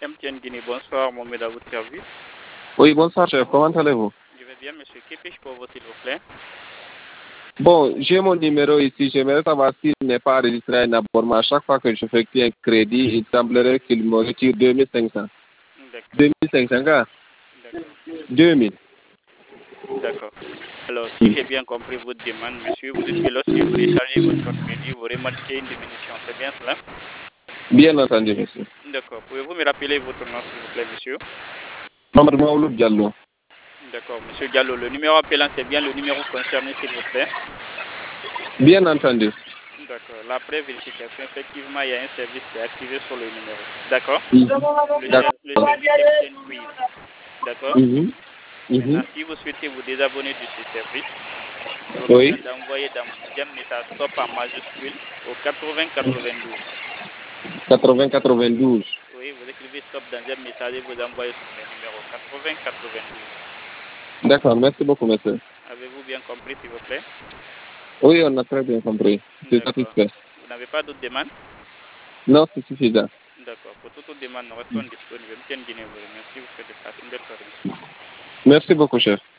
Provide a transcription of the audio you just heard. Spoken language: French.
MTN Guinée, bonsoir, Mohamed à votre service. Oui, bonsoir chef, comment allez-vous? Je vais bien, monsieur. Que puis-je pour vous, s'il vous plaît? Bon, j'ai mon numéro ici, j'aimerais savoir s'il n'est pas enregistré un abonnement. À chaque fois que je fais un crédit, il semblerait qu'il me retire 2500. D'accord. 2500, gars? D'accord. 2000. D'accord. Alors, si j'ai bien compris votre demande, monsieur, vous dites que lorsque vous déchargez votre crédit, vous remarquez une diminution. C'est bien cela? Bien entendu, monsieur. D'accord. Pouvez-vous me rappeler votre nom, s'il vous plaît, monsieur? Mamadou Maouloud Diallo. D'accord, monsieur Gallo. Le numéro appelant, c'est bien le numéro concerné, s'il vous plaît? Bien entendu. D'accord. L'après vérification, effectivement, il y a un service qui est activé sur le numéro. D'accord? D'accord. Le service est bien quiz. D'accord? Maintenant, Mhm. si vous souhaitez vous désabonner de ce service, vous aurez besoin Oui. d'envoyer dans mon deuxième message stop en majuscule au 8092. 80-92. Oui, vous écrivez stop dans un message et vous envoyez sur le numéro 8092. D'accord, merci beaucoup, monsieur. Avez-vous bien compris, s'il vous plaît? Oui, on a très bien compris. C'est D'accord. satisfait. Vous n'avez pas d'autres demandes? Non, c'est suffisant. D'accord. Pour toute autre demande, nous restons disponibles. MTN Guinée vous remercie. Vous faites de passer une belle soirée, monsieur. Merci beaucoup, chef.